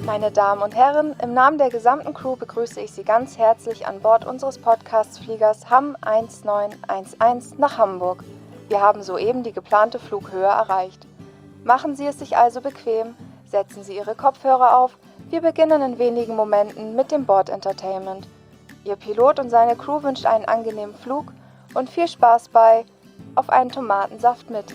Meine Damen und Herren, im Namen der gesamten Crew begrüße ich Sie ganz herzlich an Bord unseres Podcast-Fliegers Hamm 1911 nach Hamburg. Wir haben soeben die geplante Flughöhe erreicht. Machen Sie es sich also bequem, setzen Sie Ihre Kopfhörer auf. Wir beginnen in wenigen Momenten mit dem Bord-Entertainment. Ihr Pilot und seine Crew wünscht einen angenehmen Flug und viel Spaß bei Auf einen Tomatensaft mit.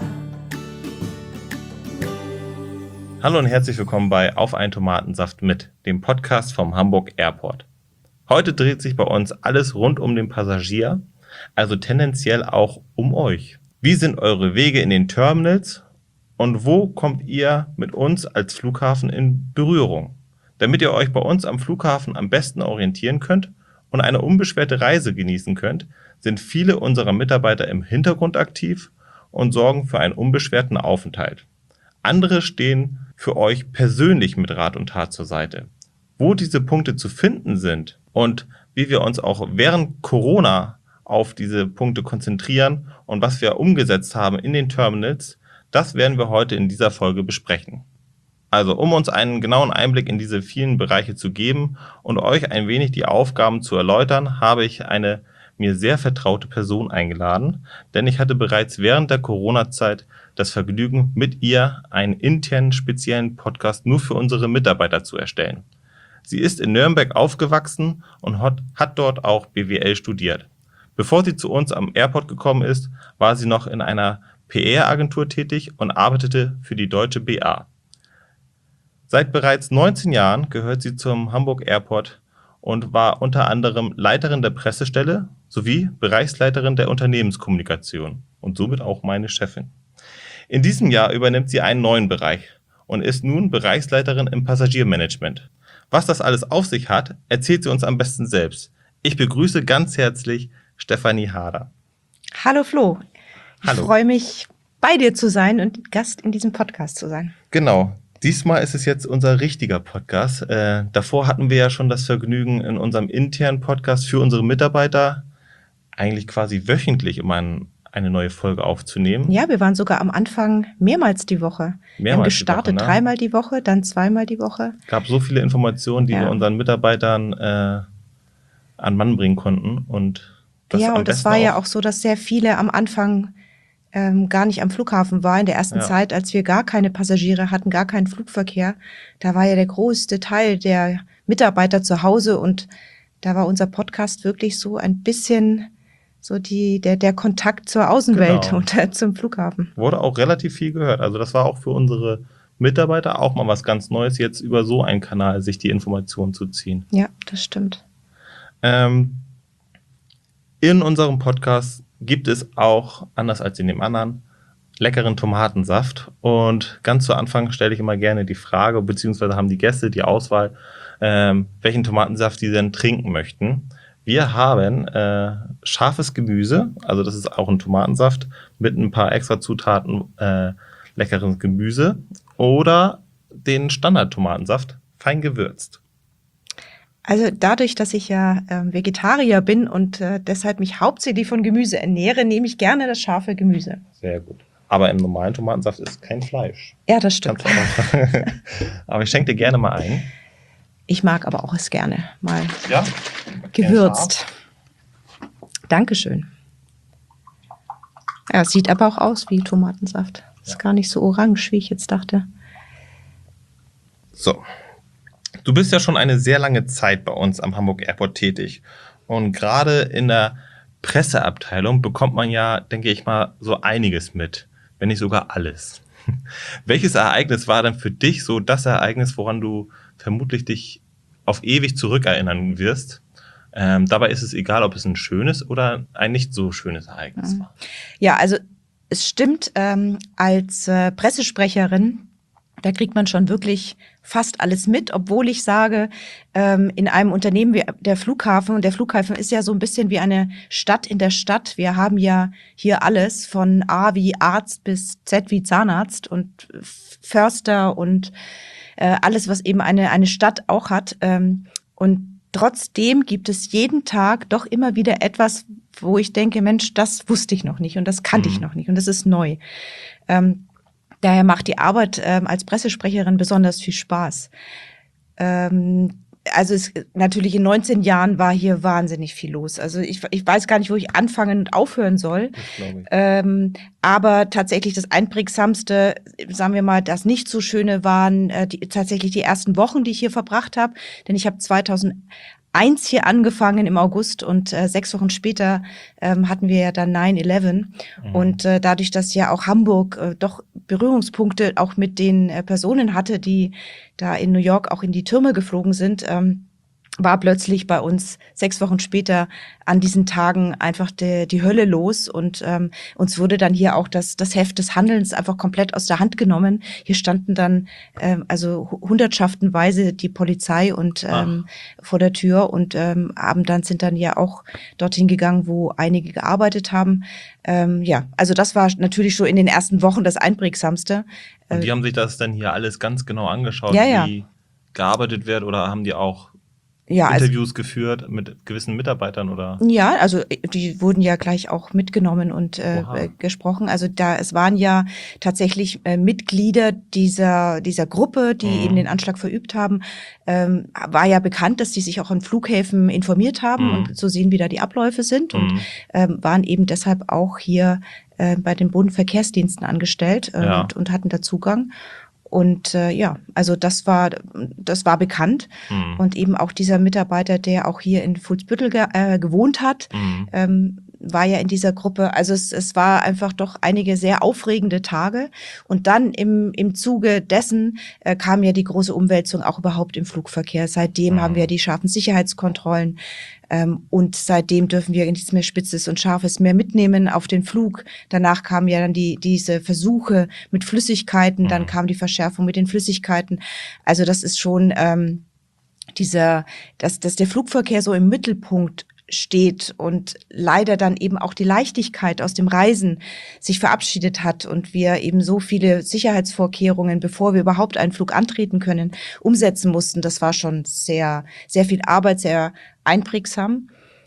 Hallo und herzlich willkommen bei Auf einen Tomatensaft mit, dem Podcast vom Hamburg Airport. Heute dreht sich bei uns alles rund um den Passagier, also tendenziell auch um euch. Wie sind eure Wege in den Terminals und wo kommt ihr mit uns als Flughafen in Berührung? Damit ihr euch bei uns am Flughafen am besten orientieren könnt und eine unbeschwerte Reise genießen könnt, sind viele unserer Mitarbeiter im Hintergrund aktiv und sorgen für einen unbeschwerten Aufenthalt. Andere stehen für euch persönlich mit Rat und Tat zur Seite. Wo diese Punkte zu finden sind und wie wir uns auch während Corona auf diese Punkte konzentrieren und was wir umgesetzt haben in den Terminals, das werden wir heute in dieser Folge besprechen. Also um uns einen genauen Einblick in diese vielen Bereiche zu geben und euch ein wenig die Aufgaben zu erläutern, habe ich eine mir sehr vertraute Person eingeladen, denn ich hatte bereits während der Corona-Zeit das Vergnügen, mit ihr einen internen speziellen Podcast nur für unsere Mitarbeiter zu erstellen. Sie ist in Nürnberg aufgewachsen und hat dort auch BWL studiert. Bevor sie zu uns am Airport gekommen ist, war sie noch in einer PR-Agentur tätig und arbeitete für die Deutsche BA. Seit bereits 19 Jahren gehört sie zum Hamburg Airport und war unter anderem Leiterin der Pressestelle sowie Bereichsleiterin der Unternehmenskommunikation und somit auch meine Chefin. In diesem Jahr übernimmt sie einen neuen Bereich und ist nun Bereichsleiterin im Passagiermanagement. Was das alles auf sich hat, erzählt sie uns am besten selbst. Ich begrüße ganz herzlich Stefanie Harder. Hallo Flo, Hallo. Ich freue mich, bei dir zu sein und Gast in diesem Podcast zu sein. Genau, diesmal ist es jetzt unser richtiger Podcast. Davor hatten wir ja schon das Vergnügen, in unserem internen Podcast für unsere Mitarbeiter eigentlich quasi wöchentlich immer eine neue Folge aufzunehmen. Ja, wir waren sogar am Anfang mehrmals die Woche. Wir haben gestartet, die Woche, ne? 3-mal die Woche, dann 2-mal die Woche. Gab so viele Informationen, die wir unseren Mitarbeitern an Mann bringen konnten. Und das war ja auch so, dass sehr viele am Anfang gar nicht am Flughafen waren. In der ersten Zeit, als wir gar keine Passagiere hatten, gar keinen Flugverkehr, da war ja der größte Teil der Mitarbeiter zu Hause und da war unser Podcast wirklich so ein bisschen so der Kontakt zur Außenwelt und zum Flughafen. Wurde auch relativ viel gehört. Also das war auch für unsere Mitarbeiter auch mal was ganz Neues, jetzt über so einen Kanal sich die Informationen zu ziehen. Ja, das stimmt. In unserem Podcast gibt es auch, anders als in dem anderen, leckeren Tomatensaft. Und ganz zu Anfang stelle ich immer gerne die Frage, beziehungsweise haben die Gäste die Auswahl, welchen Tomatensaft sie denn trinken möchten. Wir haben scharfes Gemüse, also das ist auch ein Tomatensaft mit ein paar extra Zutaten, leckeres Gemüse oder den Standard-Tomatensaft, fein gewürzt. Also dadurch, dass ich ja Vegetarier bin und deshalb mich hauptsächlich von Gemüse ernähre, nehme ich gerne das scharfe Gemüse. Sehr gut. Aber im normalen Tomatensaft ist kein Fleisch. Ja, das stimmt. Aber ich schenke dir gerne mal ein. Ich mag aber auch es gerne mal gewürzt. Dankeschön. Ja, es sieht aber auch aus wie Tomatensaft. Ist gar nicht so orange, wie ich jetzt dachte. So. Du bist ja schon eine sehr lange Zeit bei uns am Hamburg Airport tätig. Und gerade in der Presseabteilung bekommt man ja, denke ich mal, so einiges mit, wenn nicht sogar alles. Welches Ereignis war denn für dich so das Ereignis, woran du vermutlich dich auf ewig zurückerinnern wirst? Dabei ist es egal, ob es ein schönes oder ein nicht so schönes Ereignis war. Ja, also es stimmt, als Pressesprecherin, da kriegt man schon wirklich fast alles mit, obwohl ich sage, in einem Unternehmen wie der Flughafen, und der Flughafen ist ja so ein bisschen wie eine Stadt in der Stadt. Wir haben ja hier alles von A wie Arzt bis Z wie Zahnarzt und Förster und alles, was eben eine Stadt auch hat. Und trotzdem gibt es jeden Tag doch immer wieder etwas, wo ich denke, Mensch, das wusste ich noch nicht und das kannte ich noch nicht und das ist neu. Daher macht die Arbeit als Pressesprecherin besonders viel Spaß. Also natürlich in 19 Jahren war hier wahnsinnig viel los. Also ich weiß gar nicht, wo ich anfangen und aufhören soll. Das glaube ich. Aber tatsächlich das Einprägsamste, sagen wir mal, das nicht so Schöne waren tatsächlich die ersten Wochen, die ich hier verbracht habe. Denn ich habe 2001 hier angefangen im August und 6 Wochen später hatten wir ja dann 9/11. Und dadurch, dass ja auch Hamburg doch Berührungspunkte auch mit den Personen hatte, die da in New York auch in die Türme geflogen sind, war plötzlich bei uns 6 Wochen später an diesen Tagen einfach die Hölle los und uns wurde dann hier auch das Heft des Handelns einfach komplett aus der Hand genommen. Hier standen dann also hundertschaftenweise die Polizei und vor der Tür und sind dann ja auch dorthin gegangen, wo einige gearbeitet haben. Ja, also das war natürlich schon in den ersten Wochen das Einprägsamste. Und die haben sich das dann hier alles ganz genau angeschaut, Ja. wie gearbeitet wird, oder haben die auch Ja, Interviews geführt mit gewissen Mitarbeitern, oder? Ja, also die wurden ja gleich auch mitgenommen und gesprochen. Also es waren ja tatsächlich Mitglieder dieser Gruppe, die eben den Anschlag verübt haben. War ja bekannt, dass die sich auch an Flughäfen informiert haben und zu sehen, wie da die Abläufe sind und waren eben deshalb auch hier bei den Bodenverkehrsdiensten angestellt und hatten da Zugang. Und also das war bekannt. Und eben auch dieser Mitarbeiter, der auch hier in Fuhlsbüttel gewohnt hat, war ja in dieser Gruppe. Also es war einfach doch einige sehr aufregende Tage. Und dann im Zuge dessen kam ja die große Umwälzung auch überhaupt im Flugverkehr. Seitdem haben wir die scharfen Sicherheitskontrollen. Und seitdem dürfen wir nichts mehr Spitzes und Scharfes mehr mitnehmen auf den Flug. Danach kamen ja dann diese Versuche mit Flüssigkeiten, dann kam die Verschärfung mit den Flüssigkeiten. Also das ist schon dass der Flugverkehr so im Mittelpunkt steht und leider dann eben auch die Leichtigkeit aus dem Reisen sich verabschiedet hat und wir eben so viele Sicherheitsvorkehrungen, bevor wir überhaupt einen Flug antreten können, umsetzen mussten. Das war schon sehr, sehr viel Arbeit, sehr einprägsam.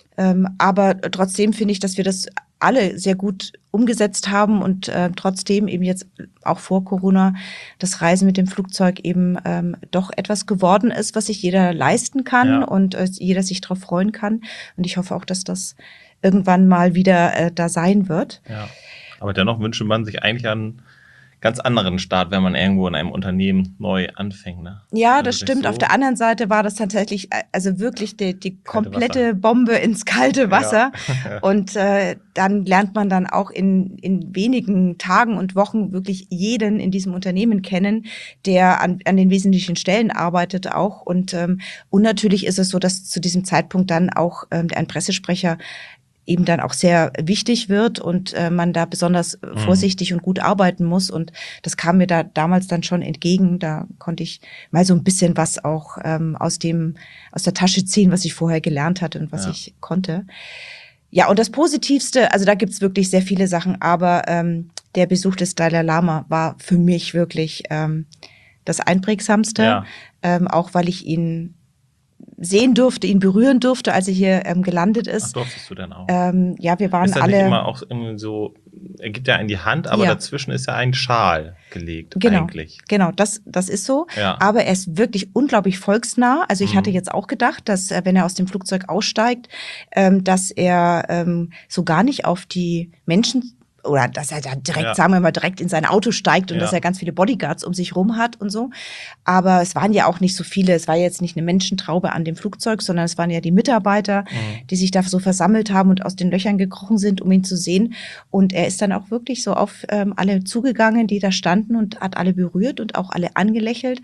Aber trotzdem finde ich, dass wir das alle sehr gut umgesetzt haben und trotzdem eben jetzt auch vor Corona das Reisen mit dem Flugzeug eben doch etwas geworden ist, was sich jeder leisten kann und jeder sich darauf freuen kann. Und ich hoffe auch, dass das irgendwann mal wieder da sein wird. Ja, aber dennoch wünscht man sich eigentlich einen ganz anderen Start, wenn man irgendwo in einem Unternehmen neu anfängt. Ne? Ja, das stimmt. So. Auf der anderen Seite war das tatsächlich also wirklich die komplette Bombe ins kalte Wasser. Ja. Und dann lernt man dann auch in wenigen Tagen und Wochen wirklich jeden in diesem Unternehmen kennen, der an den wesentlichen Stellen arbeitet auch. Und natürlich ist es so, dass zu diesem Zeitpunkt dann auch ein Pressesprecher eben dann auch sehr wichtig wird und man da besonders vorsichtig und gut arbeiten muss. Und das kam mir da damals dann schon entgegen. Da konnte ich mal so ein bisschen was auch aus der Tasche ziehen, was ich vorher gelernt hatte und was ich konnte. Ja, und das Positivste, also da gibt's wirklich sehr viele Sachen, aber der Besuch des Dalai Lama war für mich wirklich das Einprägsamste, auch weil ich ihn sehen durfte, ihn berühren durfte, als er hier gelandet ist. Ach, durftest du denn auch? Ja, wir waren ist alle. Nicht immer auch irgendwie so, er gibt ja in die Hand, aber dazwischen ist ja ein Schal gelegt eigentlich. Genau, das ist so. Ja. Aber er ist wirklich unglaublich volksnah. Also ich hatte jetzt auch gedacht, dass wenn er aus dem Flugzeug aussteigt, dass er so gar nicht auf die Menschen oder dass er da direkt, sagen wir mal, direkt in sein Auto steigt und dass er ganz viele Bodyguards um sich rum hat und so. Aber es waren ja auch nicht so viele, es war jetzt nicht eine Menschentraube an dem Flugzeug, sondern es waren ja die Mitarbeiter, die sich da so versammelt haben und aus den Löchern gekrochen sind, um ihn zu sehen. Und er ist dann auch wirklich so auf alle zugegangen, die da standen und hat alle berührt und auch alle angelächelt.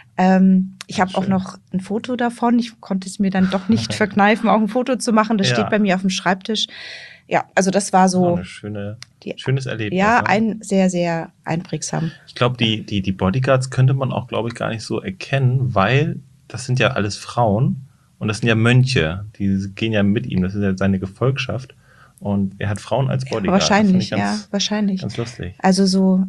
Ich habe auch noch ein Foto davon. Ich konnte es mir dann doch nicht verkneifen, auch ein Foto zu machen. Das steht bei mir auf dem Schreibtisch. Ja, also das war so schönes Erlebnis. Ja, ein sehr, sehr einprägsam. Ich glaube, die Bodyguards könnte man auch, glaube ich, gar nicht so erkennen, weil das sind ja alles Frauen und das sind ja Mönche. Die gehen ja mit ihm, das ist ja seine Gefolgschaft. Und er hat Frauen als Bodyguards. Wahrscheinlich, wahrscheinlich. Ganz lustig. Also so,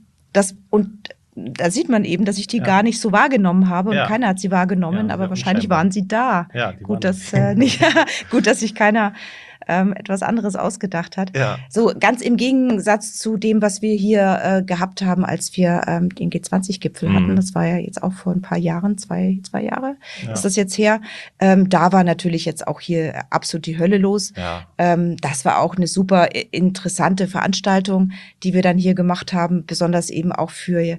da sieht man eben, dass ich die gar nicht so wahrgenommen habe und keiner hat sie wahrgenommen, aber wahrscheinlich waren sie da. Ja, gut, dass sich keiner etwas anderes ausgedacht hat. Ja. So ganz im Gegensatz zu dem, was wir hier gehabt haben, als wir den G20-Gipfel hatten. Das war ja jetzt auch vor ein paar Jahren, zwei Jahre ist das jetzt her. Da war natürlich jetzt auch hier absolut die Hölle los. Ja. Das war auch eine super interessante Veranstaltung, die wir dann hier gemacht haben, besonders eben auch für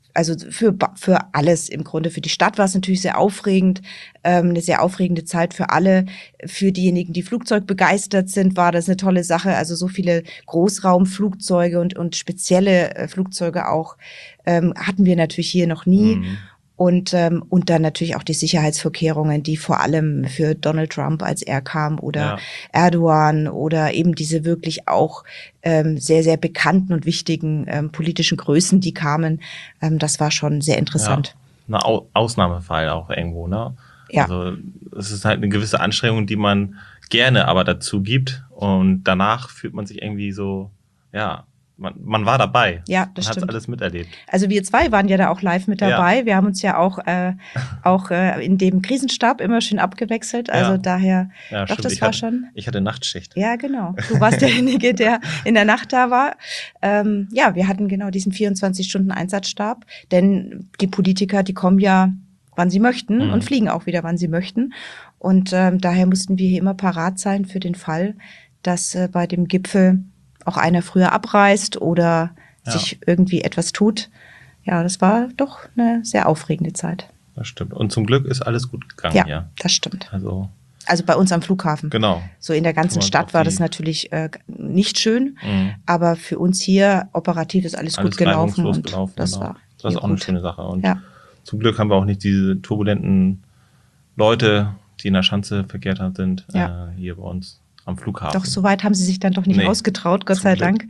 alles im Grunde. Für die Stadt war es natürlich sehr aufregend, eine sehr aufregende Zeit für alle. Für diejenigen, die Flugzeug begeistert sind, war das eine tolle Sache. Also so viele Großraumflugzeuge und spezielle Flugzeuge auch hatten wir natürlich hier noch nie. Und dann natürlich auch die Sicherheitsvorkehrungen, die vor allem für Donald Trump, als er kam, oder Erdogan oder eben diese wirklich auch sehr, sehr bekannten und wichtigen politischen Größen, die kamen. Das war schon sehr interessant. Ja, ein Ausnahmefall auch irgendwo, ne? Ja. Also es ist halt eine gewisse Anstrengung, die man gerne aber dazu gibt. Und danach fühlt man sich irgendwie so, ja, man war dabei. Ja, das stimmt. Man hat alles miterlebt. Also wir zwei waren ja da auch live mit dabei. Ja. Wir haben uns ja auch in dem Krisenstab immer schön abgewechselt. Also daher, ja, doch, das war schon. Ich hatte Nachtschicht. Ja, genau. Du warst derjenige, der in der Nacht da war. Wir hatten genau diesen 24-Stunden-Einsatzstab. Denn die Politiker, die kommen ja, wann sie möchten und fliegen auch wieder, wann sie möchten. Und daher mussten wir hier immer parat sein für den Fall, dass bei dem Gipfel auch einer früher abreist oder sich irgendwie etwas tut. Ja, das war doch eine sehr aufregende Zeit. Das stimmt. Und zum Glück ist alles gut gegangen. Ja, das stimmt. Also bei uns am Flughafen. Genau. So in der ganzen Stadt war das natürlich nicht schön. Aber für uns hier operativ ist alles gut gelaufen. Und das war auch eine schöne Sache. Und zum Glück haben wir auch nicht diese turbulenten Leute, die in der Schanze verkehrt sind, hier bei uns am Flughafen. Doch, so weit haben sie sich dann doch nicht rausgetraut, Gott sei Dank.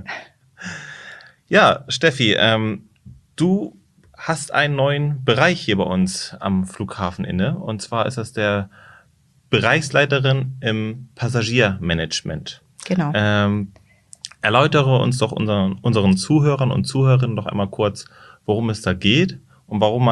Ja, Steffi, du hast einen neuen Bereich hier bei uns am Flughafen inne. Und zwar ist das der Bereichsleiterin im Passagiermanagement. Genau. Erläutere uns doch unseren Zuhörern und Zuhörerinnen doch einmal kurz, worum es da geht und warum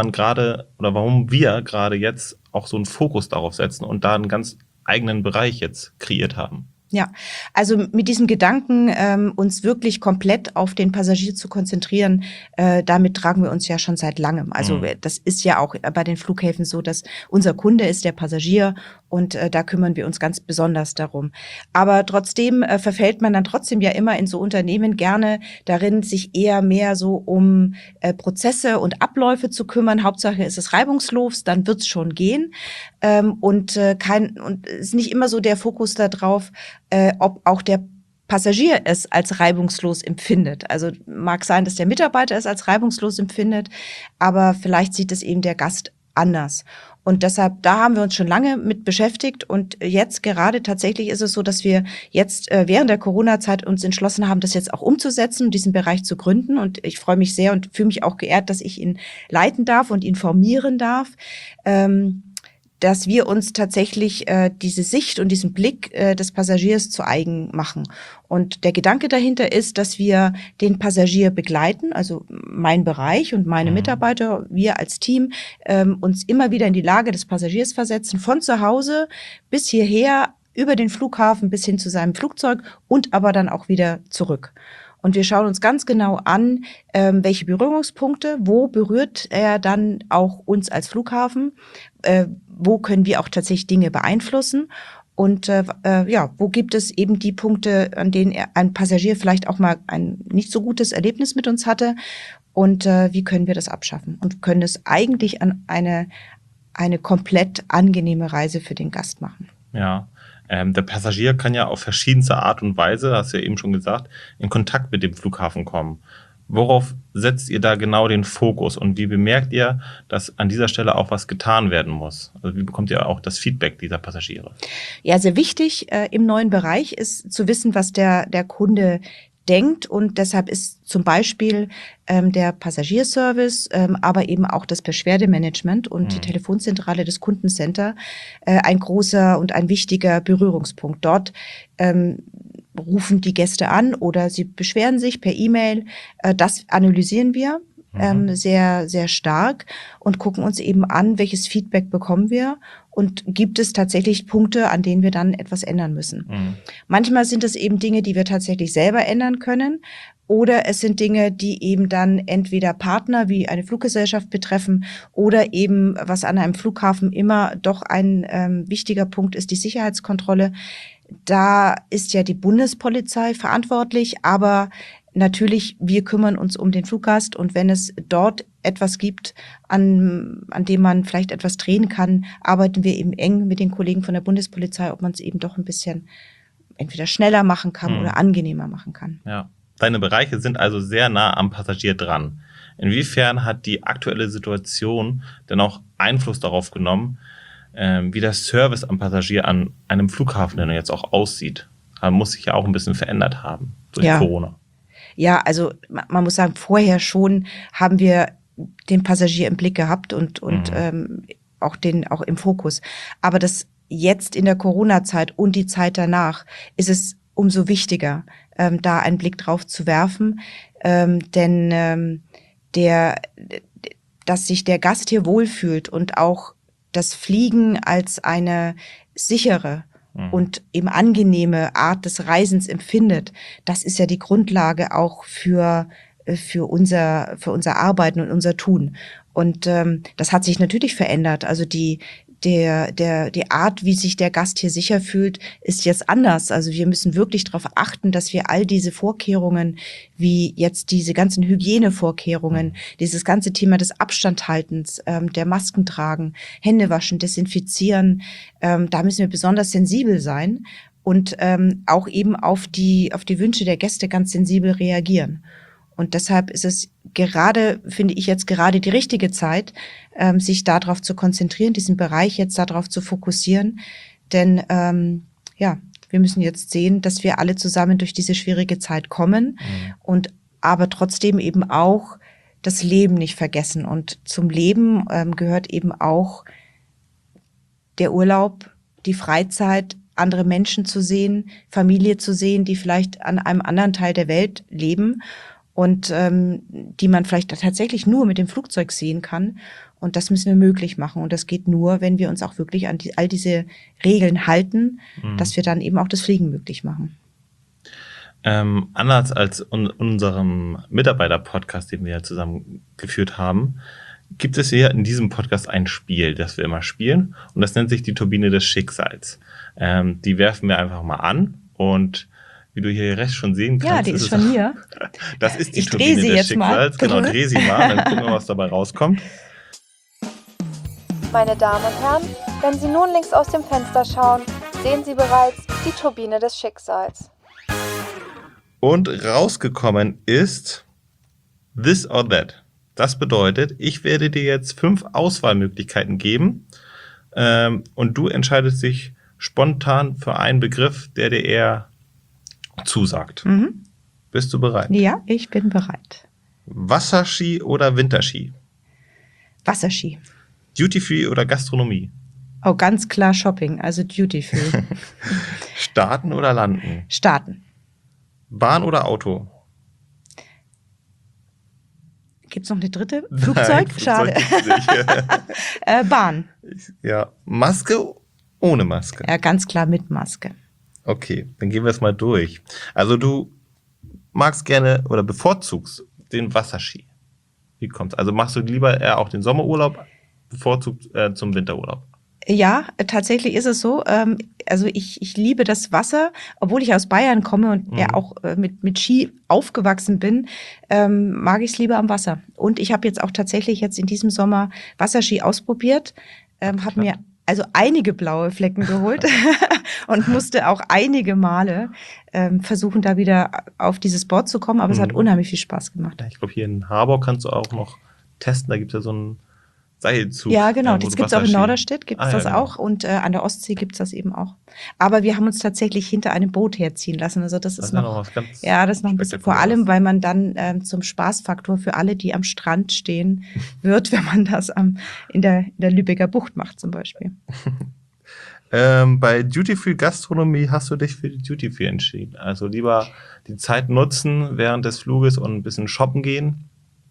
wir gerade jetzt auch so einen Fokus darauf setzen und da einen ganz eigenen Bereich jetzt kreiert haben. Ja, also mit diesem Gedanken, uns wirklich komplett auf den Passagier zu konzentrieren, damit tragen wir uns ja schon seit langem. Also das ist ja auch bei den Flughäfen so, dass unser Kunde ist der Passagier und da kümmern wir uns ganz besonders darum. Aber trotzdem verfällt man dann trotzdem ja immer in so Unternehmen gerne darin, sich eher mehr so um Prozesse und Abläufe zu kümmern. Hauptsache ist es reibungslos, dann wird's schon gehen. Und ist nicht immer so der Fokus da drauf, ob auch der Passagier es als reibungslos empfindet. Also mag sein, dass der Mitarbeiter es als reibungslos empfindet, aber vielleicht sieht es eben der Gast anders. Und deshalb, da haben wir uns schon lange mit beschäftigt und jetzt gerade tatsächlich ist es so, dass wir jetzt während der Corona-Zeit uns entschlossen haben, das jetzt auch umzusetzen und diesen Bereich zu gründen. Und ich freue mich sehr und fühle mich auch geehrt, dass ich ihn leiten darf und informieren darf. Dass wir uns tatsächlich diese Sicht und diesen Blick des Passagiers zu eigen machen. Und der Gedanke dahinter ist, dass wir den Passagier begleiten, also mein Bereich und meine Mitarbeiter, wir als Team, uns immer wieder in die Lage des Passagiers versetzen, von zu Hause bis hierher, über den Flughafen bis hin zu seinem Flugzeug und aber dann auch wieder zurück. Und wir schauen uns ganz genau an, welche Berührungspunkte, wo berührt er dann auch uns als Flughafen, wo können wir auch tatsächlich Dinge beeinflussen und wo gibt es eben die Punkte, an denen ein Passagier vielleicht auch mal ein nicht so gutes Erlebnis mit uns hatte und wie können wir das abschaffen und können es eigentlich an eine komplett angenehme Reise für den Gast machen. Ja. Der Passagier kann ja auf verschiedenste Art und Weise, hast du ja eben schon gesagt, in Kontakt mit dem Flughafen kommen. Worauf setzt ihr da genau den Fokus und wie bemerkt ihr, dass an dieser Stelle auch was getan werden muss? Also wie bekommt ihr auch das Feedback dieser Passagiere? Ja, sehr wichtig im neuen Bereich ist zu wissen, was der Kunde denkt und deshalb ist zum Beispiel der Passagierservice, aber eben auch das Beschwerdemanagement und die Telefonzentrale des Kundencenter ein großer und ein wichtiger Berührungspunkt. Dort rufen die Gäste an oder sie beschweren sich per E-Mail. Das analysieren wir sehr, sehr stark und gucken uns eben an, welches Feedback bekommen wir und gibt es tatsächlich Punkte, an denen wir dann etwas ändern müssen. Manchmal sind es eben Dinge, die wir tatsächlich selber ändern können oder es sind Dinge, die eben dann entweder Partner wie eine Fluggesellschaft betreffen oder eben, was an einem Flughafen immer doch ein wichtiger Punkt ist, die Sicherheitskontrolle. Da ist ja die Bundespolizei verantwortlich, aber natürlich, wir kümmern uns um den Fluggast und wenn es dort etwas gibt, an dem man vielleicht etwas drehen kann, arbeiten wir eben eng mit den Kollegen von der Bundespolizei, ob man es eben doch ein bisschen entweder schneller machen kann oder angenehmer machen kann. Ja. Deine Bereiche sind also sehr nah am Passagier dran. Inwiefern hat die aktuelle Situation denn auch Einfluss darauf genommen, wie der Service am Passagier an einem Flughafen denn jetzt auch aussieht? Muss sich ja auch ein bisschen verändert haben durch Corona. Ja, also man muss sagen, vorher schon haben wir den Passagier im Blick gehabt und auch im Fokus. Aber das jetzt in der Corona-Zeit und die Zeit danach ist es umso wichtiger, da einen Blick drauf zu werfen, denn dass sich der Gast hier wohlfühlt und auch das Fliegen als eine sichere und eben angenehme Art des Reisens empfindet, das ist ja die Grundlage auch für unser Arbeiten und unser Tun. Und das hat sich natürlich verändert. Also die Art, wie sich der Gast hier sicher fühlt, ist jetzt anders. Also wir müssen wirklich darauf achten, dass wir all diese Vorkehrungen, wie jetzt diese ganzen Hygienevorkehrungen, dieses ganze Thema des Abstandhaltens, der Masken tragen, Hände waschen, desinfizieren, da müssen wir besonders sensibel sein und auch eben auf die Wünsche der Gäste ganz sensibel reagieren. Und deshalb ist es finde ich jetzt gerade die richtige Zeit, sich darauf zu konzentrieren, diesen Bereich jetzt darauf zu fokussieren. Denn wir müssen jetzt sehen, dass wir alle zusammen durch diese schwierige Zeit kommen und aber trotzdem eben auch das Leben nicht vergessen. Und zum Leben gehört eben auch der Urlaub, die Freizeit, andere Menschen zu sehen, Familie zu sehen, die vielleicht an einem anderen Teil der Welt leben und die man vielleicht tatsächlich nur mit dem Flugzeug sehen kann. Und das müssen wir möglich machen. Und das geht nur, wenn wir uns auch wirklich an all diese Regeln halten, dass wir dann eben auch das Fliegen möglich machen. Anders als unserem Mitarbeiter-Podcast, den wir ja zusammen geführt haben, gibt es hier in diesem Podcast ein Spiel, das wir immer spielen. Und das nennt sich die Turbine des Schicksals. Die werfen wir einfach mal an und wie du hier rechts schon sehen kannst. Ja, die ist schon hier. Das ist die Turbine des Schicksals. Genau, dreh sie mal, dann gucken wir, was dabei rauskommt. Meine Damen und Herren, wenn Sie nun links aus dem Fenster schauen, sehen Sie bereits die Turbine des Schicksals. Und rausgekommen ist This or That. Das bedeutet, ich werde dir jetzt 5 Auswahlmöglichkeiten geben und du entscheidest dich spontan für einen Begriff, der dir eher zusagt. Bist du bereit? Ja, ich bin bereit. Wasserski oder Winterski? Wasserski. Duty-Free oder Gastronomie? Oh, ganz klar Shopping, also Duty-Free. Starten oder landen? Starten. Bahn oder Auto? Gibt's noch eine dritte? Flugzeug? Nein, Schade. Nicht. Bahn. Ja, Maske, ohne Maske? Ja, ganz klar mit Maske. Okay, dann gehen wir es mal durch. Also du magst gerne oder bevorzugst den Wasserski. Wie kommt's? Also machst du lieber eher auch den Sommerurlaub, bevorzugt zum Winterurlaub? Ja, tatsächlich ist es so. Also ich liebe das Wasser, obwohl ich aus Bayern komme und ja auch mit Ski aufgewachsen bin, mag ich es lieber am Wasser. Und ich habe jetzt auch tatsächlich jetzt in diesem Sommer Wasserski ausprobiert, habe mir also einige blaue Flecken geholt und musste auch einige Male versuchen, da wieder auf dieses Board zu kommen. Aber es hat unheimlich viel Spaß gemacht. Ja, ich glaube, hier in Harburg kannst du auch noch testen. Da gibt es ja so einen Seilzug. Ja, genau. Das gibt es auch in Norderstedt, gibt es das genau. auch. Und an der Ostsee gibt es das eben auch. Aber wir haben uns tatsächlich hinter einem Boot herziehen lassen. Also das ist noch was ganz das ist noch ein bisschen, vor allem, weil man dann zum Spaßfaktor für alle, die am Strand stehen, wird, wenn man das in der Lübecker Bucht macht zum Beispiel. Bei Duty-Free Gastronomie hast du dich für die Duty-Free entschieden. Also lieber die Zeit nutzen während des Fluges und ein bisschen shoppen gehen.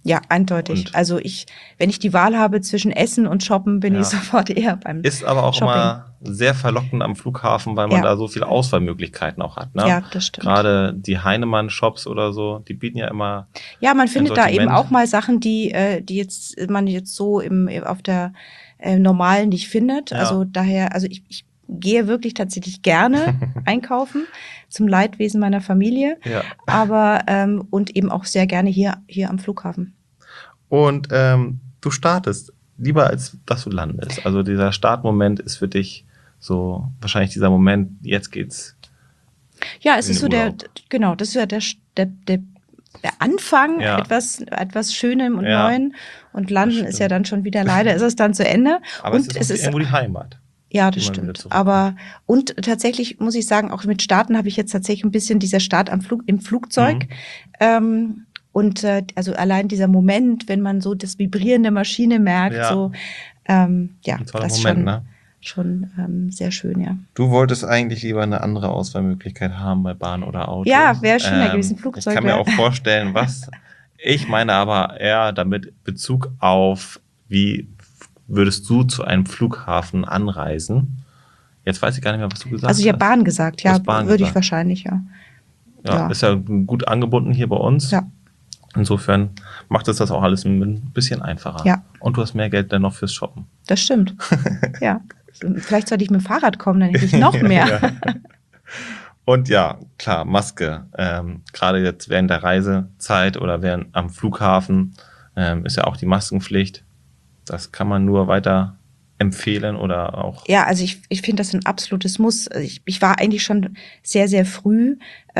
Ja, eindeutig. Und Also wenn ich die Wahl habe zwischen Essen und Shoppen, bin Ja. ich sofort eher beim ist aber auch Shopping. immer sehr verlockend am Flughafen, weil man Ja. da so viele Auswahlmöglichkeiten auch hat. Ne? Ja, das stimmt. Gerade die Heinemann-Shops oder so, die bieten ja immer Ja, man findet da eben Sortiment. auch mal Sachen, die man jetzt so auf der normalen nicht findet. Ja. Also daher, ich gehe wirklich tatsächlich gerne einkaufen, zum Leidwesen meiner Familie, Ja. aber und eben auch sehr gerne hier am Flughafen. Und du startest lieber, als dass du landest. Also dieser Startmoment ist für dich so wahrscheinlich dieser Moment, jetzt geht's. Ja, es in ist so den Urlaub. das ist ja der Anfang Ja. etwas Schönem und Ja, Neuem und landen stimmt. ist ja dann schon wieder, leider ist es dann zu Ende. Aber und es ist auch irgendwo die Heimat. ja, die das man wieder stimmt. zurückkommt. Aber und tatsächlich muss ich sagen, auch mit Starten habe ich jetzt tatsächlich ein bisschen dieser Start im Flugzeug. Und also allein dieser Moment, wenn man so das Vibrieren der Maschine merkt, Ja. so Ein toller das ist Moment, ne? schon sehr schön, ja. Du wolltest eigentlich lieber eine andere Auswahlmöglichkeit haben bei Bahn oder Auto. Ja, wäre schöner gewesen, Flugzeug. Ich kann mir wär- auch vorstellen, was. Ich meine aber eher damit Bezug auf, wie würdest du zu einem Flughafen anreisen? Jetzt weiß ich gar nicht mehr, was du gesagt Also ich habe hast. Bahn gesagt, Du ja, hast Bahn würde ich gesagt. wahrscheinlich, ja. Ja, Ja. ist ja gut angebunden hier bei uns. Ja. Insofern macht es das auch alles ein bisschen einfacher. Ja. Und du hast mehr Geld dann noch fürs Shoppen. Das stimmt. Ja. Vielleicht sollte ich mit dem Fahrrad kommen, dann hätte ich noch mehr. Ja. Und ja, klar, Maske. Gerade jetzt während der Reisezeit oder während am Flughafen ist ja auch die Maskenpflicht. Das kann man nur weiter empfehlen oder auch. Ja, also ich finde das ein absolutes Muss. Ich war eigentlich schon sehr, sehr früh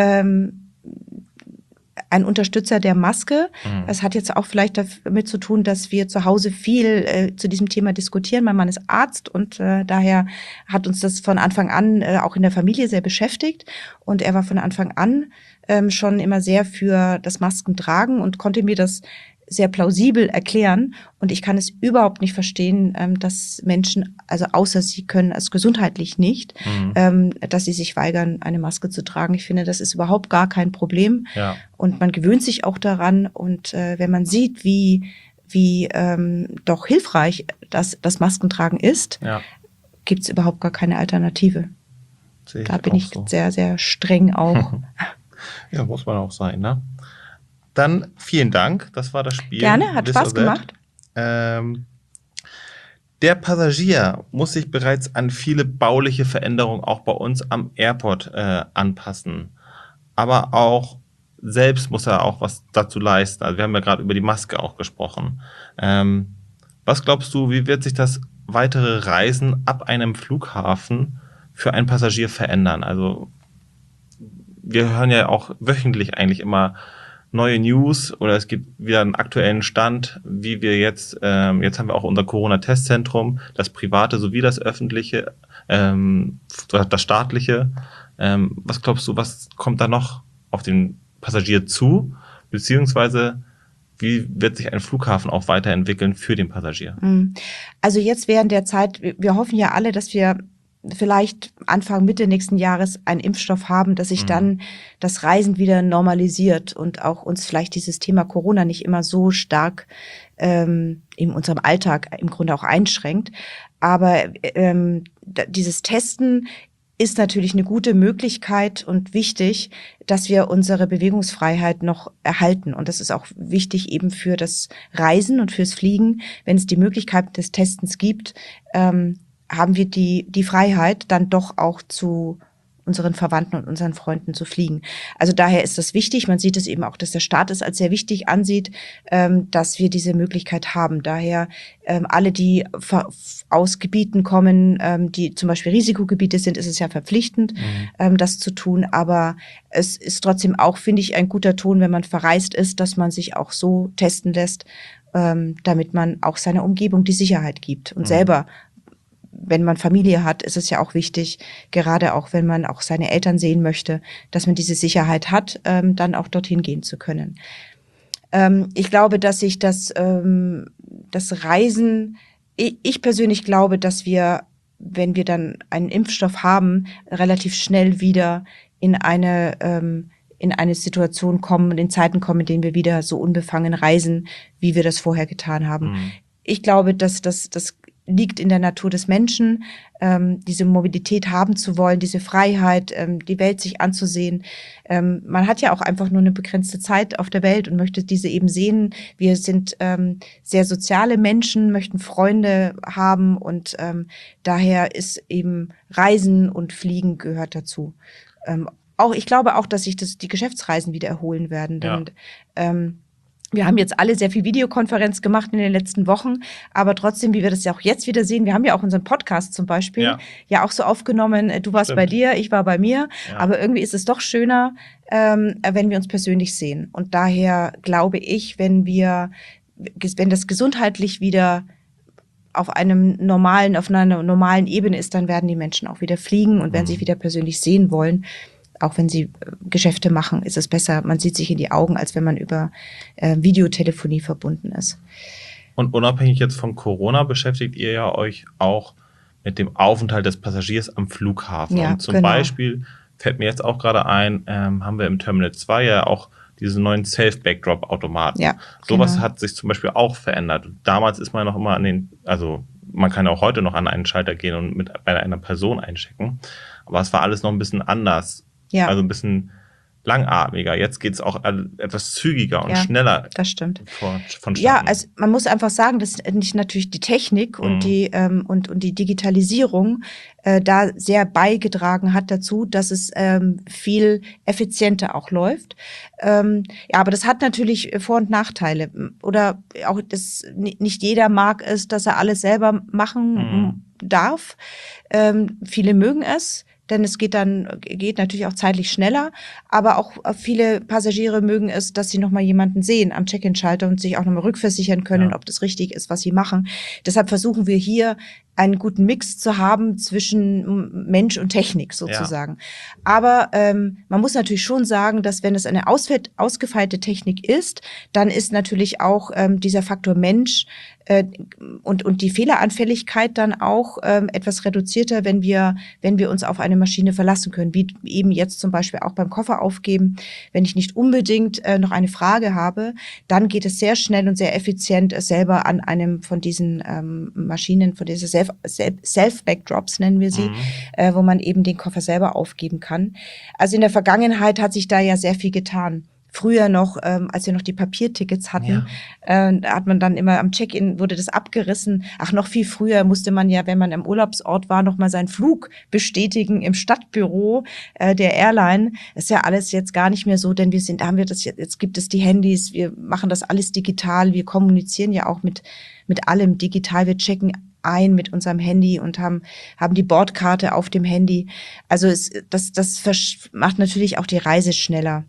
ein Unterstützer der Maske. Das hat jetzt auch vielleicht damit zu tun, dass wir zu Hause viel zu diesem Thema diskutieren. Mein Mann ist Arzt und daher hat uns das von Anfang an auch in der Familie sehr beschäftigt. Und er war von Anfang an schon immer sehr für das Maskentragen und konnte mir das sehr plausibel erklären. Und ich kann es überhaupt nicht verstehen, dass Menschen, also außer sie können es gesundheitlich nicht, dass sie sich weigern, eine Maske zu tragen. Ich finde, das ist überhaupt gar kein Problem. Ja. Und man gewöhnt sich auch daran. Und wenn man sieht, wie doch hilfreich das Maskentragen ist, Ja, gibt es überhaupt gar keine Alternative. sehe Da auch bin ich so. sehr, sehr streng auch. Ja, muss man auch sein, ne? Dann vielen Dank, das war das Spiel. Gerne, hat This Spaß or that. gemacht. Der Passagier muss sich bereits an viele bauliche Veränderungen auch bei uns am Airport anpassen. Aber auch selbst muss er auch was dazu leisten. Also wir haben ja gerade über die Maske auch gesprochen. Was glaubst du, wie wird sich das weitere Reisen ab einem Flughafen für einen Passagier verändern? Also wir hören ja auch wöchentlich eigentlich immer neue News oder es gibt wieder einen aktuellen Stand, wie wir jetzt haben wir auch unser Corona-Testzentrum, das private sowie das öffentliche, das staatliche. Was glaubst du, was kommt da noch auf den Passagier zu? Beziehungsweise wie wird sich ein Flughafen auch weiterentwickeln für den Passagier? Also jetzt während der Zeit, wir hoffen ja alle, dass wir vielleicht Anfang, Mitte nächsten Jahres einen Impfstoff haben, dass sich dann das Reisen wieder normalisiert und auch uns vielleicht dieses Thema Corona nicht immer so stark in unserem Alltag im Grunde auch einschränkt. Aber dieses Testen ist natürlich eine gute Möglichkeit und wichtig, dass wir unsere Bewegungsfreiheit noch erhalten. Und das ist auch wichtig eben für das Reisen und fürs Fliegen. Wenn es die Möglichkeit des Testens gibt, haben wir die Freiheit, dann doch auch zu unseren Verwandten und unseren Freunden zu fliegen. Also daher ist das wichtig. Man sieht es eben auch, dass der Staat es als sehr wichtig ansieht, dass wir diese Möglichkeit haben. Daher alle, die aus Gebieten kommen, die zum Beispiel Risikogebiete sind, ist es ja verpflichtend, das zu tun. Aber es ist trotzdem auch, finde ich, ein guter Ton, wenn man verreist ist, dass man sich auch so testen lässt, damit man auch seiner Umgebung die Sicherheit gibt und selber. Wenn man Familie hat, ist es ja auch wichtig, gerade auch wenn man auch seine Eltern sehen möchte, dass man diese Sicherheit hat, dann auch dorthin gehen zu können. Ich glaube, dass sich das Reisen, ich persönlich glaube, dass wir, wenn wir dann einen Impfstoff haben, relativ schnell wieder in eine in eine Situation kommen, in Zeiten kommen, in denen wir wieder so unbefangen reisen, wie wir das vorher getan haben. Ich glaube, dass das liegt in der Natur des Menschen, diese Mobilität haben zu wollen, diese Freiheit, die Welt sich anzusehen. Man hat ja auch einfach nur eine begrenzte Zeit auf der Welt und möchte diese eben sehen. Wir sind sehr soziale Menschen, möchten Freunde haben und daher ist eben Reisen und Fliegen gehört dazu. Ich glaube auch, dass sich die Geschäftsreisen wieder erholen werden. Denn, wir haben jetzt alle sehr viel Videokonferenz gemacht in den letzten Wochen, aber trotzdem, wie wir das ja auch jetzt wieder sehen, wir haben ja auch unseren Podcast zum Beispiel ja auch so aufgenommen, du warst bei dir, ich war bei mir, aber irgendwie ist es doch schöner, wenn wir uns persönlich sehen. Und daher glaube ich, wenn das gesundheitlich wieder auf einer normalen Ebene ist, dann werden die Menschen auch wieder fliegen und werden sich wieder persönlich sehen wollen. Auch wenn sie Geschäfte machen, ist es besser, man sieht sich in die Augen, als wenn man über Videotelefonie verbunden ist. Und unabhängig jetzt von Corona beschäftigt ihr ja euch auch mit dem Aufenthalt des Passagiers am Flughafen. Ja, und zum Beispiel fällt mir jetzt auch gerade ein, haben wir im Terminal 2 ja auch diese neuen Self-Backdrop-Automaten. Ja, Sowas hat sich zum Beispiel auch verändert. Damals ist man noch immer man kann auch heute noch an einen Schalter gehen und bei einer Person einchecken. Aber es war alles noch ein bisschen anders. Ja. Also ein bisschen langatmiger. Jetzt geht es auch etwas zügiger und schneller. Das stimmt. Vonstatten. Ja, also man muss einfach sagen, dass nicht natürlich die Technik und die Digitalisierung da sehr beigetragen hat dazu, dass es viel effizienter auch läuft. Aber das hat natürlich Vor- und Nachteile. Oder auch nicht jeder mag es, dass er alles selber machen darf. Viele mögen es. Denn es geht natürlich auch zeitlich schneller, aber auch viele Passagiere mögen es, dass sie nochmal jemanden sehen am Check-in-Schalter und sich auch nochmal rückversichern können, ob das richtig ist, was sie machen. Deshalb versuchen wir hier einen guten Mix zu haben zwischen Mensch und Technik sozusagen. Ja. Aber man muss natürlich schon sagen, dass wenn es eine ausgefeilte Technik ist, dann ist natürlich auch dieser Faktor Mensch und die Fehleranfälligkeit dann auch etwas reduzierter, wenn wir uns auf eine Maschine verlassen können, wie eben jetzt zum Beispiel auch beim Koffer aufgeben. Wenn ich nicht unbedingt noch eine Frage habe, dann geht es sehr schnell und sehr effizient, es selber an einem von diesen Maschinen, von dieser Self-Backdrops nennen wir sie, wo man eben den Koffer selber aufgeben kann. Also in der Vergangenheit hat sich da ja sehr viel getan. Früher noch, als wir noch die Papiertickets hatten, hat man dann immer am Check-in, wurde das abgerissen. Noch viel früher musste man ja, wenn man am Urlaubsort war, noch mal seinen Flug bestätigen im Stadtbüro der Airline. Das ist ja alles jetzt gar nicht mehr so, denn jetzt gibt es die Handys, wir machen das alles digital, wir kommunizieren ja auch mit allem digital, wir checken ein mit unserem Handy und haben die Bordkarte auf dem Handy. Also das macht natürlich auch die Reise schneller.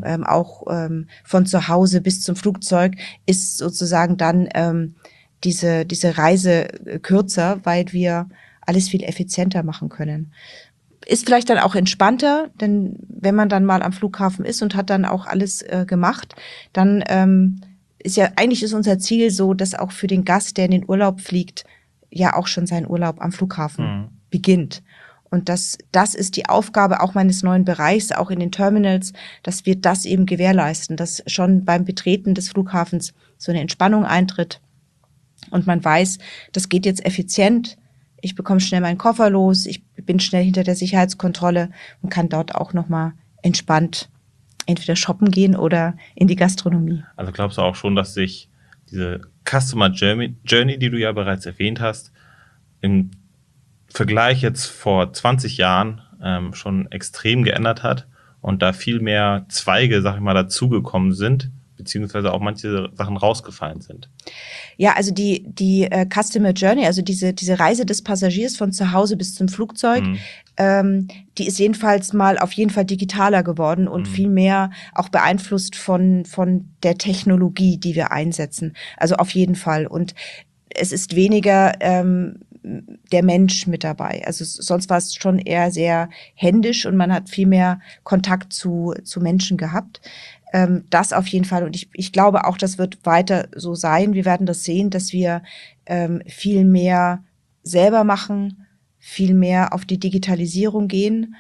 Von zu Hause bis zum Flugzeug ist sozusagen dann diese Reise kürzer, weil wir alles viel effizienter machen können. Ist vielleicht dann auch entspannter, denn wenn man dann mal am Flughafen ist und hat dann auch alles gemacht, dann ist unser Ziel so, dass auch für den Gast, der in den Urlaub fliegt, ja auch schon sein Urlaub am Flughafen beginnt. Und das ist die Aufgabe auch meines neuen Bereichs, auch in den Terminals, dass wir das eben gewährleisten, dass schon beim Betreten des Flughafens so eine Entspannung eintritt und man weiß, das geht jetzt effizient, ich bekomme schnell meinen Koffer los, ich bin schnell hinter der Sicherheitskontrolle und kann dort auch nochmal entspannt entweder shoppen gehen oder in die Gastronomie. Also glaubst du auch schon, dass sich diese Customer Journey, die du ja bereits erwähnt hast, im Vergleich jetzt vor 20 Jahren schon extrem geändert hat und da viel mehr Zweige, sag ich mal, dazugekommen sind, beziehungsweise auch manche Sachen rausgefallen sind? Ja, also die Customer Journey, also diese Reise des Passagiers von zu Hause bis zum Flugzeug, die ist auf jeden Fall digitaler geworden und viel mehr auch beeinflusst von der Technologie, die wir einsetzen. Also auf jeden Fall. Und es ist weniger der Mensch mit dabei. Also sonst war es schon eher sehr händisch und man hat viel mehr Kontakt zu Menschen gehabt. Das auf jeden Fall. Und ich glaube auch, das wird weiter so sein. Wir werden das sehen, dass wir viel mehr selber machen, viel mehr auf die Digitalisierung gehen.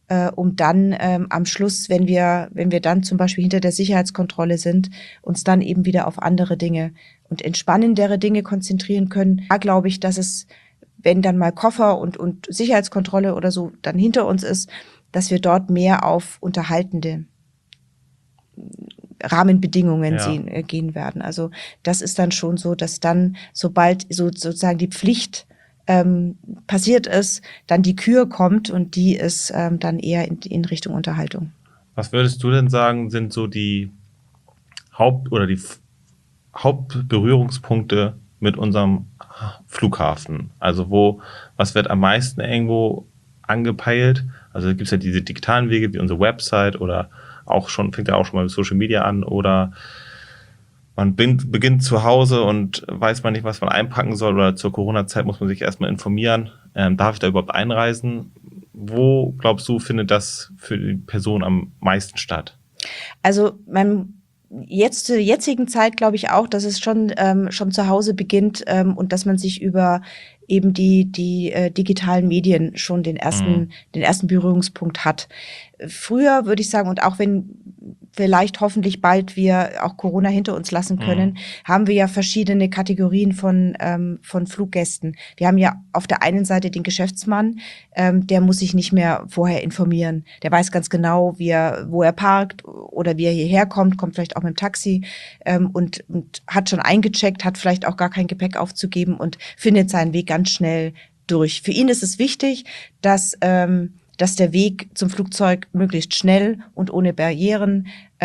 um dann am Schluss, wenn wir dann zum Beispiel hinter der Sicherheitskontrolle sind, uns dann eben wieder auf andere Dinge und entspannendere Dinge konzentrieren können. Da glaube ich, dass es, wenn dann mal Koffer und Sicherheitskontrolle oder so dann hinter uns ist, dass wir dort mehr auf unterhaltende Rahmenbedingungen gehen werden. Also das ist dann schon so, dass dann, sobald sozusagen die Pflicht passiert ist, dann die Kür kommt und die ist dann eher in Richtung Unterhaltung. Was würdest du denn sagen, sind so die Hauptberührungspunkte mit unserem Flughafen? Also was wird am meisten irgendwo angepeilt? Also gibt es ja diese digitalen Wege wie unsere Website oder fängt ja auch schon mal mit Social Media an, oder man beginnt zu Hause und weiß man nicht, was man einpacken soll, oder zur Corona-Zeit muss man sich erstmal informieren. Darf ich da überhaupt einreisen? Wo, glaubst du, findet das für die Person am meisten statt? Also zur jetzigen Zeit glaube ich auch, dass es schon zu Hause beginnt und dass man sich über eben die digitalen Medien schon den ersten Berührungspunkt hat. Früher würde ich sagen, und auch wenn vielleicht hoffentlich bald wir auch Corona hinter uns lassen können, haben wir ja verschiedene Kategorien von Fluggästen. Wir haben ja auf der einen Seite den Geschäftsmann, der muss sich nicht mehr vorher informieren. Der weiß ganz genau, wo er parkt oder wie er hierher kommt vielleicht auch mit dem Taxi und hat schon eingecheckt, hat vielleicht auch gar kein Gepäck aufzugeben und findet seinen Weg ganz schnell durch. Für ihn ist es wichtig, dass der Weg zum Flugzeug möglichst schnell und ohne Barrieren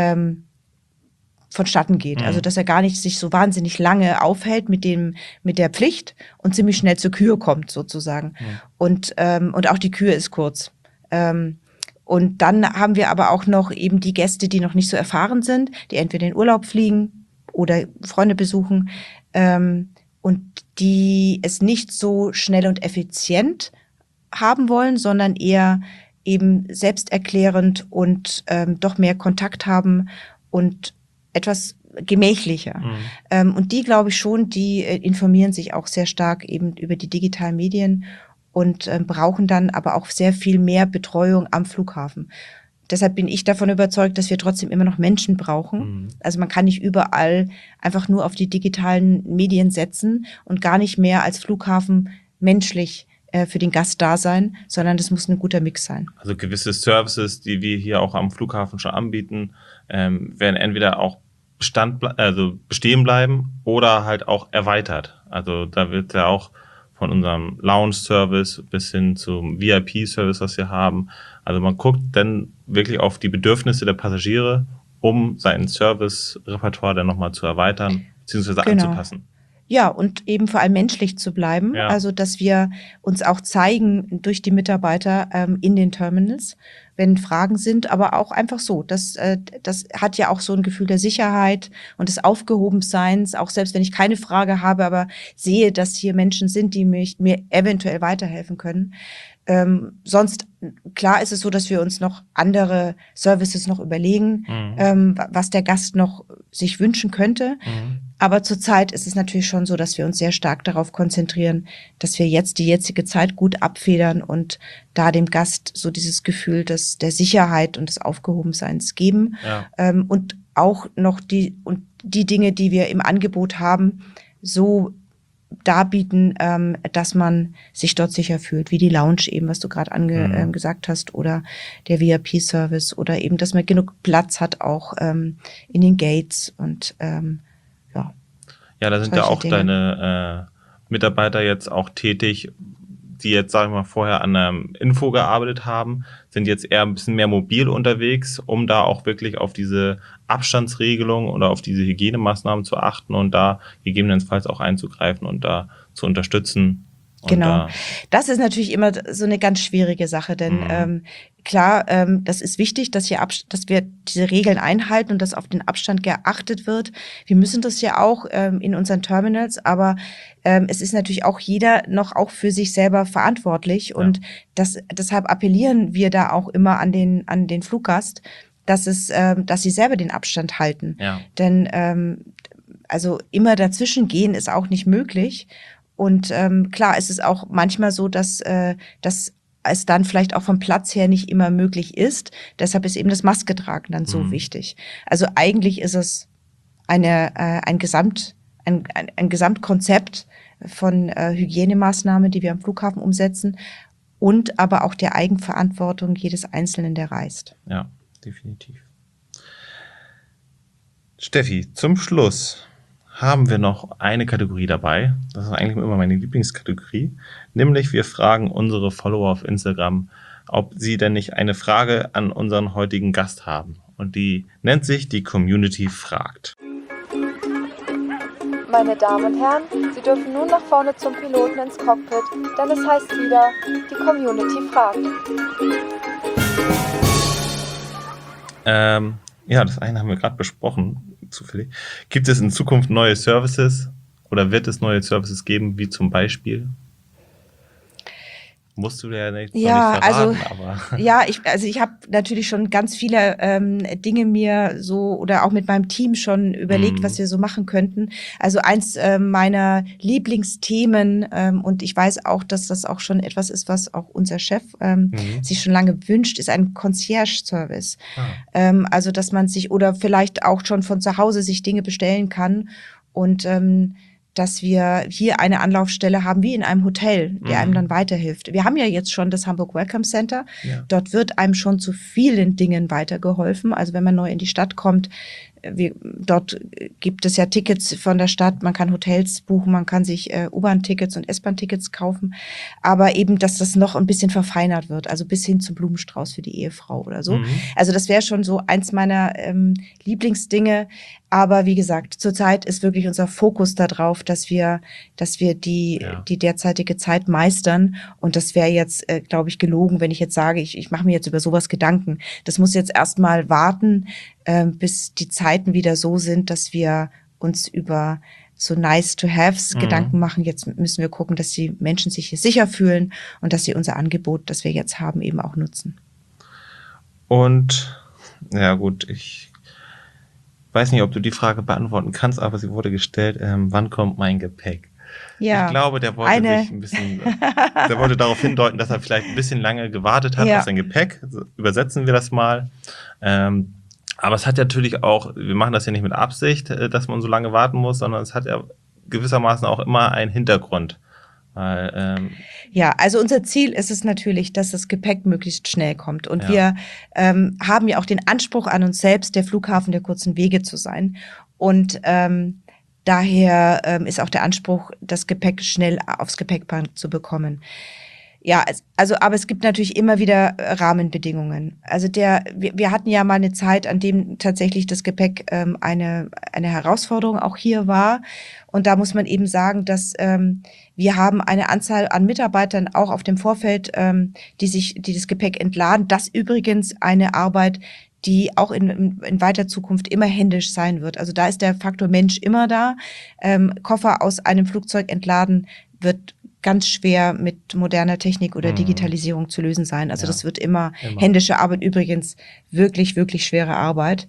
vonstatten geht. Also dass er gar nicht sich so wahnsinnig lange aufhält mit der Pflicht und ziemlich schnell zur Kür kommt sozusagen. Und auch die Kür ist kurz. Und dann haben wir aber auch noch eben die Gäste, die noch nicht so erfahren sind, die entweder in Urlaub fliegen oder Freunde besuchen und die es nicht so schnell und effizient haben wollen, sondern eher eben selbsterklärend und doch mehr Kontakt haben und etwas gemächlicher. Und die, glaube ich schon, die informieren sich auch sehr stark eben über die digitalen Medien und brauchen dann aber auch sehr viel mehr Betreuung am Flughafen. Deshalb bin ich davon überzeugt, dass wir trotzdem immer noch Menschen brauchen. Also man kann nicht überall einfach nur auf die digitalen Medien setzen und gar nicht mehr als Flughafen menschlich für den Gast da sein, sondern das muss ein guter Mix sein. Also gewisse Services, die wir hier auch am Flughafen schon anbieten, werden entweder auch bestehen bleiben oder halt auch erweitert. Also da wird ja auch von unserem Lounge-Service bis hin zum VIP-Service, was wir haben. Also man guckt dann wirklich auf die Bedürfnisse der Passagiere, um sein Service-Repertoire dann nochmal zu erweitern bzw. anzupassen. Ja, und eben vor allem menschlich zu bleiben. Ja. Also, dass wir uns auch zeigen durch die Mitarbeiter in den Terminals, wenn Fragen sind, aber auch einfach so. Das hat ja auch so ein Gefühl der Sicherheit und des Aufgehobenseins, auch selbst wenn ich keine Frage habe, aber sehe, dass hier Menschen sind, die mir eventuell weiterhelfen können. Sonst, klar ist es so, dass wir uns noch andere Services noch überlegen, was der Gast noch sich wünschen könnte. Aber zurzeit ist es natürlich schon so, dass wir uns sehr stark darauf konzentrieren, dass wir jetzt die jetzige Zeit gut abfedern und da dem Gast so dieses Gefühl der Sicherheit und des Aufgehobenseins geben. Ja. Und auch noch die Dinge, die wir im Angebot haben, so darbieten, dass man sich dort sicher fühlt, wie die Lounge eben, was du gerade gesagt hast, oder der VIP-Service oder eben, dass man genug Platz hat auch in den Gates und ja, da sind ja auch Dinge. Deine Mitarbeiter jetzt auch tätig, die jetzt, sagen wir mal, vorher an einem Info gearbeitet haben, sind jetzt eher ein bisschen mehr mobil unterwegs, um da auch wirklich auf diese Abstandsregelung oder auf diese Hygienemaßnahmen zu achten und da gegebenenfalls auch einzugreifen und da zu unterstützen. Genau. Das ist natürlich immer so eine ganz schwierige Sache, denn klar, das ist wichtig, dass wir diese Regeln einhalten und dass auf den Abstand geachtet wird. Wir müssen das ja auch in unseren Terminals, aber es ist natürlich auch jeder noch auch für sich selber verantwortlich und deshalb appellieren wir da auch immer an den Fluggast, dass sie selber den Abstand halten. Ja. Denn also immer dazwischen gehen ist auch nicht möglich. Und klar, es ist auch manchmal so, dass es dann vielleicht auch vom Platz her nicht immer möglich ist. Deshalb ist eben das Masketragen dann so wichtig. Also eigentlich ist es ein Gesamtkonzept von Hygienemaßnahmen, die wir am Flughafen umsetzen und aber auch der Eigenverantwortung jedes Einzelnen, der reist. Ja, definitiv. Steffi, zum Schluss haben wir noch eine Kategorie dabei. Das ist eigentlich immer meine Lieblingskategorie. Nämlich wir fragen unsere Follower auf Instagram, ob sie denn nicht eine Frage an unseren heutigen Gast haben. Und die nennt sich die Community fragt. Meine Damen und Herren, Sie dürfen nun nach vorne zum Piloten ins Cockpit, denn es heißt wieder, die Community fragt. Ja, das eine haben wir gerade besprochen, zufällig. Gibt es in Zukunft neue Services oder wird es neue Services geben, wie zum Beispiel? Musst du ja nicht, Ja, noch nicht verraten, also aber ja, ich habe natürlich schon ganz viele Dinge mir so oder auch mit meinem Team schon überlegt, was wir so machen könnten. Also eins meiner Lieblingsthemen und ich weiß auch, dass das auch schon etwas ist, was auch unser Chef sich schon lange wünscht, ist ein Concierge-Service. Also dass man sich oder vielleicht auch schon von zu Hause sich Dinge bestellen kann und dass wir hier eine Anlaufstelle haben, wie in einem Hotel, der einem dann weiterhilft. Wir haben ja jetzt schon das Hamburg Welcome Center. Ja. Dort wird einem schon zu vielen Dingen weitergeholfen. Also wenn man neu in die Stadt kommt, dort gibt es ja Tickets von der Stadt, man kann Hotels buchen, man kann sich U-Bahn-Tickets und S-Bahn-Tickets kaufen, aber eben, dass das noch ein bisschen verfeinert wird, also bis hin zum Blumenstrauß für die Ehefrau oder so. Also das wäre schon so eins meiner Lieblingsdinge, aber wie gesagt, zurzeit ist wirklich unser Fokus darauf, dass wir die derzeitige Zeit meistern und das wäre jetzt, glaube ich, gelogen, wenn ich jetzt sage, ich mache mir jetzt über sowas Gedanken. Das muss jetzt erstmal warten, bis die Zeiten wieder so sind, dass wir uns über so nice-to-haves Gedanken machen. Jetzt müssen wir gucken, dass die Menschen sich hier sicher fühlen und dass sie unser Angebot, das wir jetzt haben, eben auch nutzen. Und ja gut, ich weiß nicht, ob du die Frage beantworten kannst, aber sie wurde gestellt, wann kommt mein Gepäck? Ja, ich glaube, der wollte darauf hindeuten, dass er vielleicht ein bisschen lange gewartet hat auf sein Gepäck. Übersetzen wir das mal. Aber es hat natürlich auch, wir machen das ja nicht mit Absicht, dass man so lange warten muss, sondern es hat ja gewissermaßen auch immer einen Hintergrund. Weil, ja, also unser Ziel ist es natürlich, dass das Gepäck möglichst schnell kommt. Und wir haben ja auch den Anspruch an uns selbst, der Flughafen der kurzen Wege zu sein. Und daher ist auch der Anspruch, das Gepäck schnell aufs Gepäckband zu bekommen. Ja, also, aber es gibt natürlich immer wieder Rahmenbedingungen. Also wir hatten ja mal eine Zeit, an dem tatsächlich das Gepäck eine Herausforderung auch hier war. Und da muss man eben sagen, dass wir haben eine Anzahl an Mitarbeitern auch auf dem Vorfeld, die das Gepäck entladen. Das übrigens eine Arbeit, die auch in weiter Zukunft immer händisch sein wird. Also da ist der Faktor Mensch immer da. Koffer aus einem Flugzeug entladen wird ganz schwer mit moderner Technik oder Digitalisierung zu lösen sein. Also das wird immer händische Arbeit, übrigens wirklich, wirklich schwere Arbeit.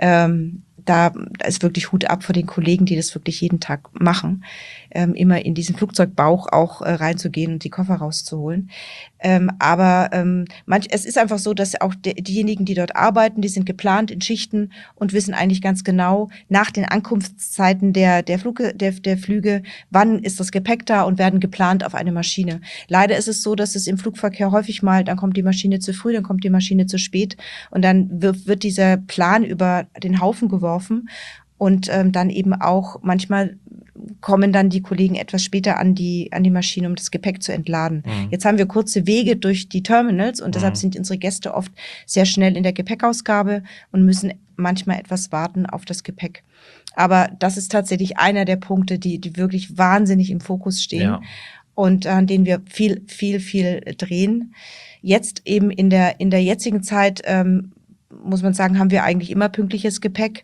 Da ist wirklich Hut ab vor den Kollegen, die das wirklich jeden Tag machen, immer in diesen Flugzeugbauch auch reinzugehen und die Koffer rauszuholen. Aber es ist einfach so, dass auch diejenigen, die dort arbeiten, die sind geplant in Schichten und wissen eigentlich ganz genau nach den Ankunftszeiten der Flüge, wann ist das Gepäck da und werden geplant auf eine Maschine. Leider ist es so, dass es im Flugverkehr häufig mal, dann kommt die Maschine zu früh, dann kommt die Maschine zu spät und dann wird dieser Plan über den Haufen geworfen. Und dann eben auch manchmal kommen dann die Kollegen etwas später an die Maschine, um das Gepäck zu entladen. Jetzt haben wir kurze Wege durch die Terminals und deshalb sind unsere Gäste oft sehr schnell in der Gepäckausgabe und müssen manchmal etwas warten auf das Gepäck. Aber das ist tatsächlich einer der Punkte, die wirklich wahnsinnig im Fokus stehen und an denen wir viel, viel, viel drehen. Jetzt eben in der jetzigen Zeit muss man sagen, haben wir eigentlich immer pünktliches Gepäck.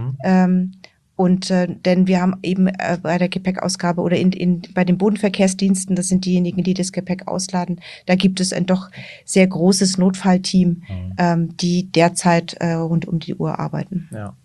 Denn wir haben eben bei der Gepäckausgabe oder bei den Bodenverkehrsdiensten, das sind diejenigen, die das Gepäck ausladen, da gibt es ein doch sehr großes Notfallteam, die derzeit rund um die Uhr arbeiten. Ja.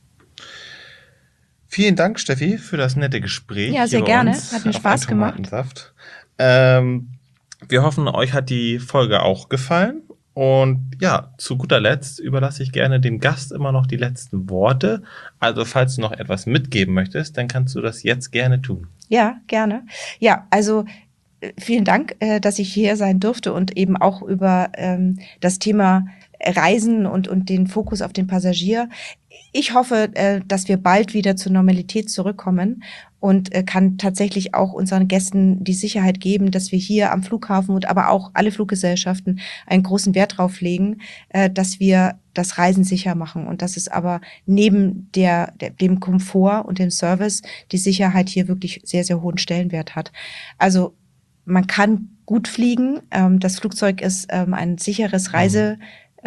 Vielen Dank, Steffi, für das nette Gespräch. Ja, sehr gerne. Hat mir Spaß gemacht. Wir hoffen, euch hat die Folge auch gefallen. Und ja, zu guter Letzt überlasse ich gerne dem Gast immer noch die letzten Worte. Also falls du noch etwas mitgeben möchtest, dann kannst du das jetzt gerne tun. Ja, gerne. Ja, also vielen Dank, dass ich hier sein durfte und eben auch über das Thema Reisen und den Fokus auf den Passagier. Ich hoffe, dass wir bald wieder zur Normalität zurückkommen und kann tatsächlich auch unseren Gästen die Sicherheit geben, dass wir hier am Flughafen und aber auch alle Fluggesellschaften einen großen Wert drauf legen, dass wir das Reisen sicher machen und dass es aber neben dem Komfort und dem Service die Sicherheit hier wirklich sehr, sehr hohen Stellenwert hat. Also man kann gut fliegen. Das Flugzeug ist ein sicheres Reisemittel.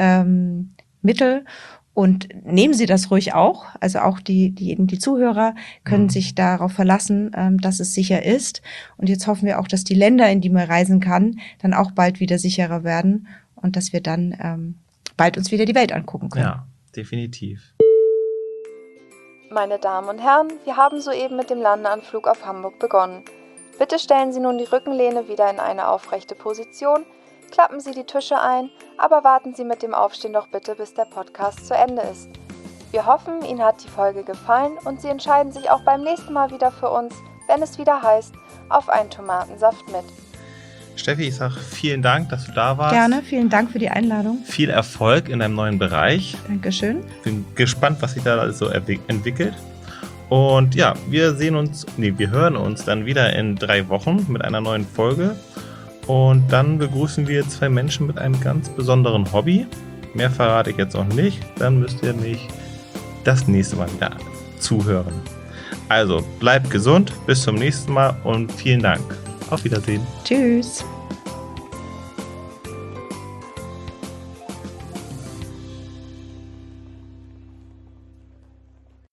Und nehmen Sie das ruhig auch. Also auch die Zuhörer können sich darauf verlassen, dass es sicher ist. Und jetzt hoffen wir auch, dass die Länder, in die man reisen kann, dann auch bald wieder sicherer werden und dass wir dann bald uns wieder die Welt angucken können. Ja, definitiv. Meine Damen und Herren, wir haben soeben mit dem Landeanflug auf Hamburg begonnen. Bitte stellen Sie nun die Rückenlehne wieder in eine aufrechte Position, klappen Sie die Tische ein, aber warten Sie mit dem Aufstehen doch bitte, bis der Podcast zu Ende ist. Wir hoffen, Ihnen hat die Folge gefallen und Sie entscheiden sich auch beim nächsten Mal wieder für uns, wenn es wieder heißt, auf einen Tomatensaft mit. Steffi, ich sage vielen Dank, dass du da warst. Gerne, vielen Dank für die Einladung. Viel Erfolg in deinem neuen Bereich. Dankeschön. Bin gespannt, was sich da alles so entwickelt. Und ja, wir hören uns dann wieder in 3 Wochen mit einer neuen Folge. Und dann begrüßen wir 2 Menschen mit einem ganz besonderen Hobby. Mehr verrate ich jetzt noch nicht. Dann müsst ihr mich das nächste Mal wieder zuhören. Also bleibt gesund, bis zum nächsten Mal und vielen Dank. Auf Wiedersehen. Tschüss.